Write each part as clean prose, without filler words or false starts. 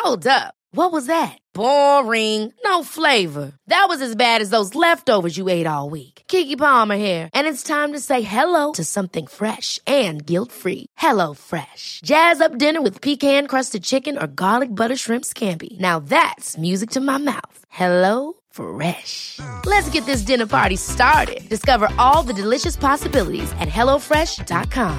Hold up. What was that? Boring. No flavor. That was as bad as those leftovers you ate all week. Keke Palmer here, and it's time to say hello to something fresh and guilt-free. Hello Fresh. Jazz up dinner with pecan-crusted chicken or garlic butter shrimp scampi. Now that's music to my mouth. Hello Fresh. Let's get this dinner party started. Discover all the delicious possibilities at hellofresh.com.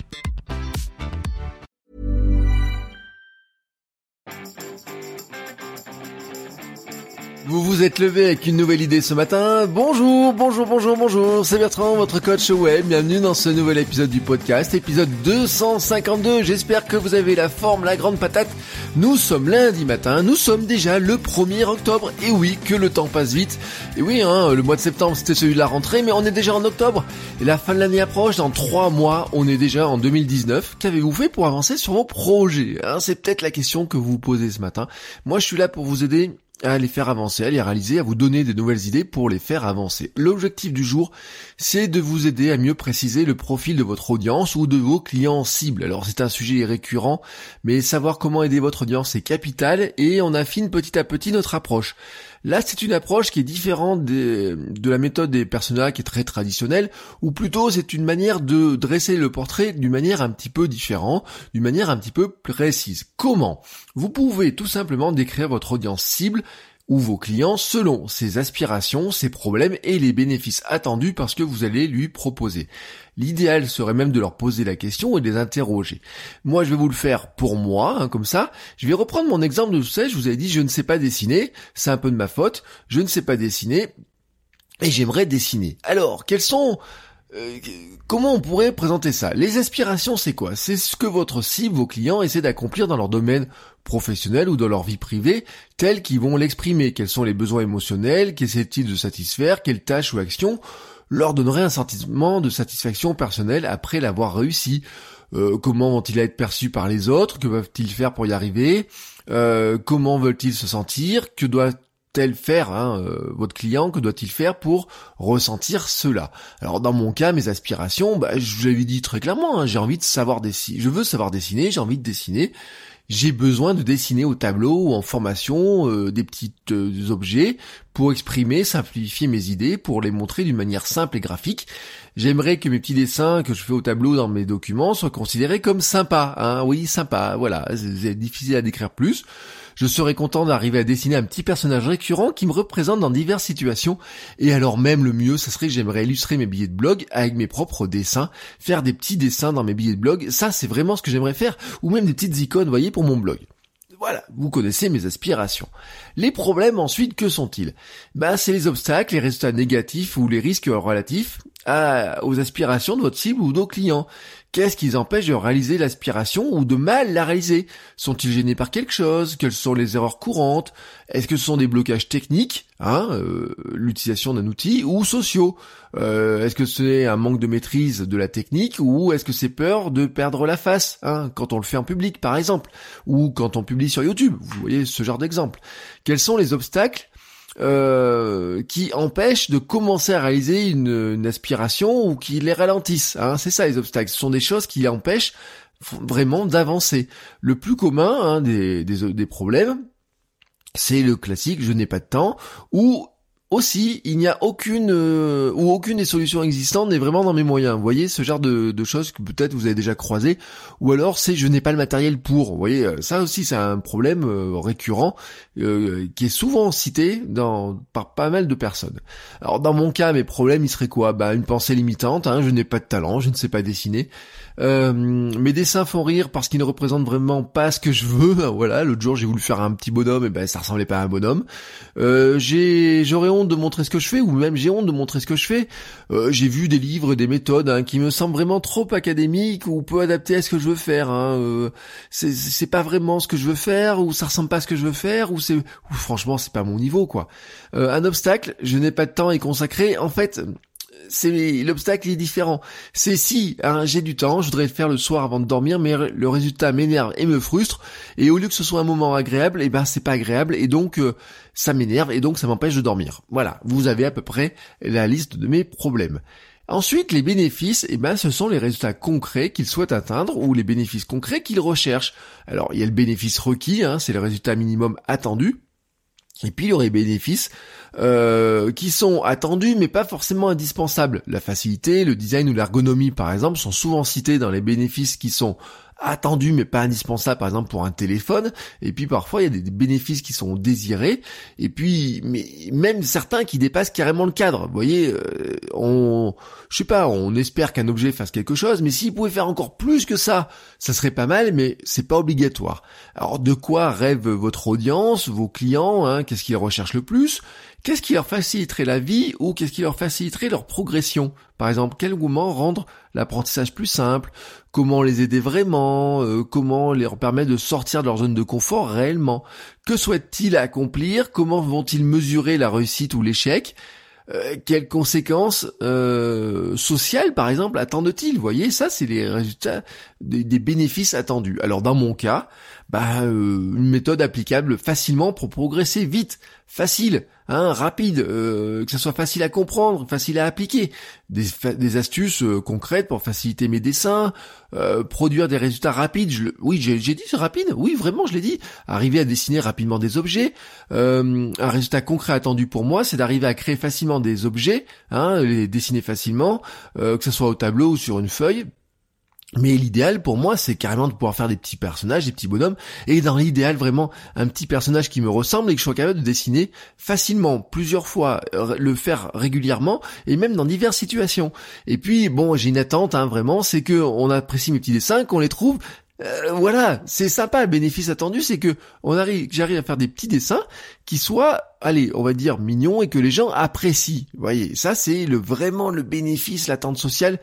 Vous vous êtes levé avec une nouvelle idée ce matin. Bonjour, c'est Bertrand, votre coach web. Bienvenue dans ce nouvel épisode du podcast, épisode 252. J'espère que vous avez la forme, la grande patate. Nous sommes lundi matin, nous sommes déjà le 1er octobre. Et oui, que le temps passe vite. Et oui, le mois de septembre c'était celui de la rentrée, mais on est déjà en octobre. Et la fin de l'année approche, dans 3 mois, on est déjà en 2019. Qu'avez-vous fait pour avancer sur vos projets ? C'est peut-être la question que vous vous posez ce matin. Moi je suis là pour vous aider à les faire avancer, à les réaliser, à vous donner des nouvelles idées pour les faire avancer. L'objectif du jour, c'est de vous aider à mieux préciser le profil de votre audience ou de vos clients cibles. Alors c'est un sujet récurrent, mais savoir comment aider votre audience est capital et on affine petit à petit notre approche. Là, c'est une approche qui est différente de la méthode des personas qui est très traditionnelle, ou plutôt c'est une manière de dresser le portrait d'une manière un petit peu différente, d'une manière un petit peu précise. Comment ? Vous pouvez tout simplement décrire votre audience cible ou vos clients selon ses aspirations, ses problèmes et les bénéfices attendus par ce que vous allez lui proposer. L'idéal serait même de leur poser la question et de les interroger. Moi, je vais vous le faire pour moi, comme ça. Je vais reprendre mon exemple de je vous avais dit, je ne sais pas dessiner, c'est un peu de ma faute, je ne sais pas dessiner et j'aimerais dessiner. Alors, comment on pourrait présenter ça ? Les aspirations, c'est quoi ? C'est ce que votre cible, vos clients, essaient d'accomplir dans leur domaine professionnel ou dans leur vie privée, tels qu'ils vont l'exprimer. Quels sont les besoins émotionnels ? Qu'essaient-ils de satisfaire ? Quelles tâches ou actions leur donneraient un sentiment de satisfaction personnelle après l'avoir réussi ? Comment vont-ils être perçus par les autres ? Que peuvent-ils faire pour y arriver ? Comment veulent-ils se sentir ? Que doit-elle faire, votre client, que doit-il faire pour ressentir cela ? Alors dans mon cas, mes aspirations, je vous l'avais dit très clairement, j'ai envie de savoir dessiner, je veux savoir dessiner, j'ai envie de dessiner, j'ai besoin de dessiner au tableau ou en formation des petits objets pour exprimer, simplifier mes idées, pour les montrer d'une manière simple et graphique. J'aimerais que mes petits dessins que je fais au tableau dans mes documents soient considérés comme sympas, oui, sympa, voilà, c'est difficile à décrire plus. Je serais content d'arriver à dessiner un petit personnage récurrent qui me représente dans diverses situations. Et alors même le mieux, ça serait que j'aimerais illustrer mes billets de blog avec mes propres dessins, faire des petits dessins dans mes billets de blog. Ça, c'est vraiment ce que j'aimerais faire. Ou même des petites icônes, vous voyez, pour mon blog. Voilà, vous connaissez mes aspirations. Les problèmes ensuite, que sont-ils ? C'est les obstacles, les résultats négatifs ou les risques relatifs aux aspirations de votre cible ou de vos clients. Qu'est-ce qui les empêche de réaliser l'aspiration ou de mal la réaliser ? Sont-ils gênés par quelque chose ? Quelles sont les erreurs courantes ? Est-ce que ce sont des blocages techniques, l'utilisation d'un outil, ou sociaux ? Est-ce que c'est un manque de maîtrise de la technique, ou est-ce que c'est peur de perdre la face, quand on le fait en public par exemple, ou quand on publie sur YouTube ? Vous voyez ce genre d'exemple. Quels sont les obstacles qui empêchent de commencer à réaliser une aspiration ou qui les ralentissent, c'est ça les obstacles, ce sont des choses qui empêchent vraiment d'avancer. Le plus commun des problèmes, c'est le classique je n'ai pas de temps, ou aussi il n'y a aucune des solutions existantes n'est vraiment dans mes moyens. Vous voyez ce genre de choses que peut-être vous avez déjà croisé, ou alors c'est je n'ai pas le matériel pour. Vous voyez, ça aussi c'est un problème récurrent qui est souvent cité par pas mal de personnes. Alors dans mon cas, mes problèmes ils seraient quoi ? Une pensée limitante, je n'ai pas de talent, je ne sais pas dessiner. Mes dessins font rire parce qu'ils ne représentent vraiment pas ce que je veux. Voilà, l'autre jour j'ai voulu faire un petit bonhomme et ça ressemblait pas à un bonhomme. J'aurais honte de montrer ce que je fais, ou même j'ai honte de montrer ce que je fais. J'ai vu des livres, des méthodes qui me semblent vraiment trop académiques ou peu adaptées à ce que je veux faire. C'est pas vraiment ce que je veux faire, ou ça ressemble pas à ce que je veux faire, ou franchement c'est pas mon niveau quoi. Un obstacle, je n'ai pas de temps à y consacrer. En fait, l'obstacle est différent. C'est si j'ai du temps, je voudrais le faire le soir avant de dormir, mais le résultat m'énerve et me frustre, et au lieu que ce soit un moment agréable, c'est pas agréable, et donc ça m'énerve, et donc ça m'empêche de dormir. Voilà, vous avez à peu près la liste de mes problèmes. Ensuite, les bénéfices, ce sont les résultats concrets qu'ils souhaitent atteindre ou les bénéfices concrets qu'ils recherchent. Alors, il y a le bénéfice requis, c'est le résultat minimum attendu. Et puis il y aurait des bénéfices qui sont attendus mais pas forcément indispensables. La facilité, le design ou l'ergonomie par exemple sont souvent cités dans les bénéfices qui sont attendus mais pas indispensables, par exemple pour un téléphone. Et puis parfois il y a des bénéfices qui sont désirés et puis mais même certains qui dépassent carrément le cadre. Vous voyez, on espère qu'un objet fasse quelque chose, mais s'il pouvait faire encore plus que ça serait pas mal, mais c'est pas obligatoire. Alors de quoi rêve votre audience, vos clients, qu'est-ce qu'ils recherchent le plus? Qu'est-ce qui leur faciliterait la vie ou qu'est-ce qui leur faciliterait leur progression? Par exemple, quel moment rendre l'apprentissage plus simple? Comment les aider vraiment? Comment leur permettre de sortir de leur zone de confort réellement? Que souhaitent-ils accomplir? Comment vont-ils mesurer la réussite ou l'échec? Quelles conséquences sociales, par exemple, attendent-ils? Vous voyez, ça, c'est les résultats des bénéfices attendus. Alors, dans mon cas, une méthode applicable facilement pour progresser vite, facile, rapide, que ça soit facile à comprendre, facile à appliquer. Des astuces concrètes pour faciliter mes dessins, produire des résultats rapides. J'ai dit c'est rapide. Oui, vraiment, je l'ai dit. Arriver à dessiner rapidement des objets. Un résultat concret attendu pour moi, c'est d'arriver à créer facilement des objets, les dessiner facilement, que ce soit au tableau ou sur une feuille. Mais l'idéal pour moi, c'est carrément de pouvoir faire des petits personnages, des petits bonhommes, et dans l'idéal vraiment un petit personnage qui me ressemble et que je sois capable de dessiner facilement, plusieurs fois, le faire régulièrement et même dans diverses situations. Et puis j'ai une attente vraiment, c'est que on apprécie mes petits dessins, qu'on les trouve. Voilà, c'est sympa. Le bénéfice attendu, c'est que j'arrive à faire des petits dessins qui soient, on va dire mignons et que les gens apprécient. Vous voyez, ça c'est vraiment le bénéfice, l'attente sociale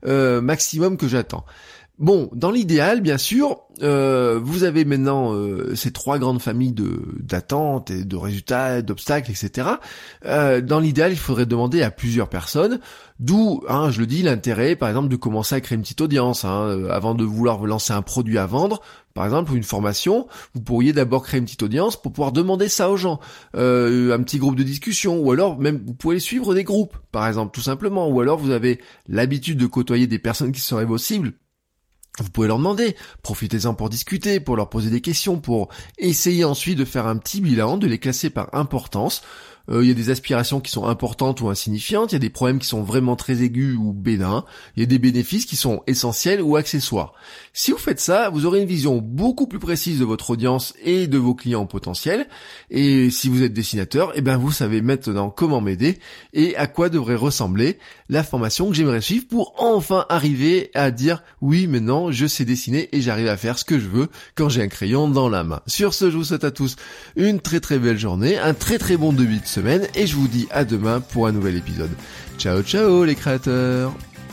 maximum que j'attends. Bon, dans l'idéal, bien sûr, vous avez maintenant ces trois grandes familles d'attentes et de résultats, d'obstacles, etc. Dans l'idéal, il faudrait demander à plusieurs personnes, d'où, je le dis, l'intérêt, par exemple, de commencer à créer une petite audience. Avant de vouloir lancer un produit à vendre, par exemple, ou une formation, vous pourriez d'abord créer une petite audience pour pouvoir demander ça aux gens. Un petit groupe de discussion, ou alors même vous pouvez suivre des groupes, par exemple, tout simplement. Ou alors vous avez l'habitude de côtoyer des personnes qui seraient vos cibles. Vous pouvez leur demander, profitez-en pour discuter, pour leur poser des questions, pour essayer ensuite de faire un petit bilan, de les classer par importance. Il y a des aspirations qui sont importantes ou insignifiantes, il y a des problèmes qui sont vraiment très aigus ou bénins, il y a des bénéfices qui sont essentiels ou accessoires. Si vous faites ça, vous aurez une vision beaucoup plus précise de votre audience et de vos clients potentiels. Et si vous êtes dessinateur, vous savez maintenant comment m'aider et à quoi devrait ressembler la formation que j'aimerais suivre pour enfin arriver à dire oui, maintenant je sais dessiner et j'arrive à faire ce que je veux quand j'ai un crayon dans la main. Sur ce, je vous souhaite à tous une très très belle journée, un très très bon début de semaine et je vous dis à demain pour un nouvel épisode. Ciao ciao les créateurs.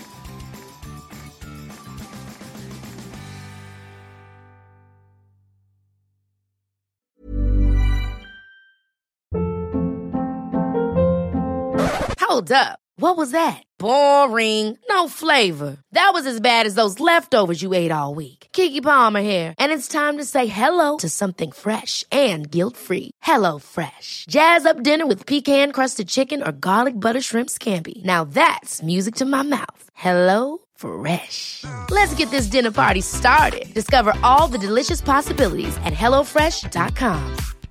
Hold up. What was that? Boring. No flavor. That was as bad as those leftovers you ate all week. Keke Palmer here, and it's time to say hello to something fresh and guilt-free. Hello Fresh. Jazz up dinner with pecan-crusted chicken or garlic butter shrimp scampi. Now that's music to my mouth. Hello Fresh. Let's get this dinner party started. Discover all the delicious possibilities at HelloFresh.com.